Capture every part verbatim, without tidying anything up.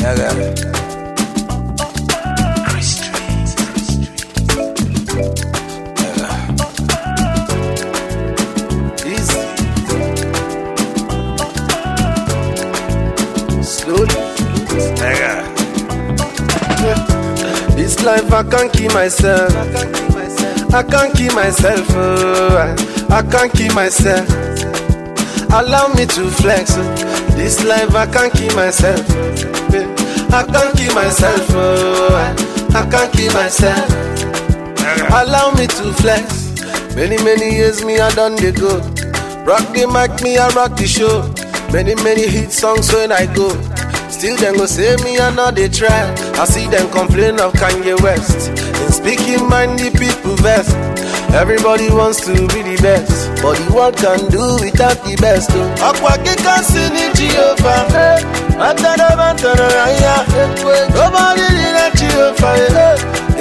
Easy. Slowly. This life I can't keep myself. I can't keep myself. Oh, I can't keep myself. Allow me to flex. This life I can't keep myself. I can't keep myself. Oh, I can't keep myself. Allow me to flex. Many many years me I done the go. Rock the mic, me I rock the show. Many many hit songs when I go. Still them go say me I know they try. I see them complain of Kanye West. In speaking mind the people best. Everybody wants to be the best, but the world can do without the best. Akwa kika sini Jehovah, atara bantara raya. Nobody did Jehovah.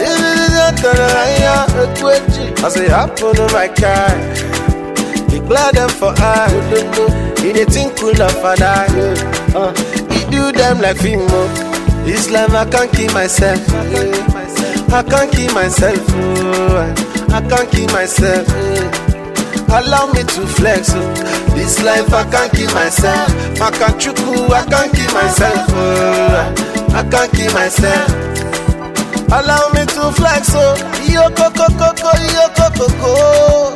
I say happen to my car. He glad them for I. He dey think cool of a die. Uh, he do them like Fimo. This life I can't keep myself. I can't keep myself. I can't keep myself. Allow me to flex. This life I can't keep myself. I can't chuku. I can't keep myself. I can't keep myself. Allow me to flex. Yo coco coco yo coco coco.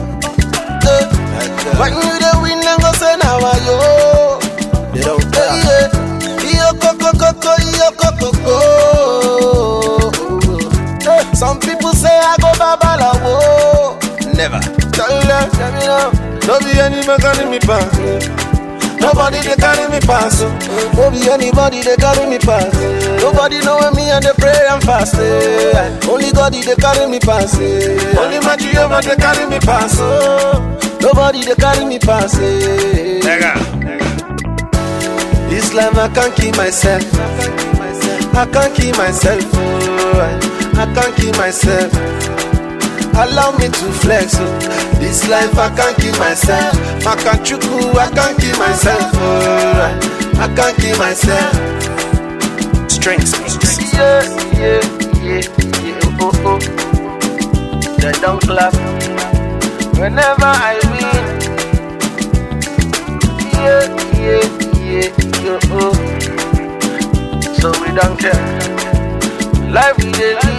When you the win and go say now yo. They don't care. Yo coco coco yo coco coco. Some people say I go babalawo. Never. Tell them, tell me now. Don't be any man carry me pass. Nobody they carry me pass. Don't be anybody they carry me pass. Nobody know me and they pray and fast. Only God they carry me pass. Only my Jehovah they carry me pass. Nobody they carry me pass. This life I can't keep myself. I can't keep myself. I can't keep myself. Allow me to flex. This life I can't keep myself. I can't chuku. I can't keep myself. I can't keep myself. Strengths. Yeah, yeah, yeah, yeah. Oh, oh. They don't clap whenever I win. Yeah, yeah, yeah, yeah. Oh. So we don't care. Life we live.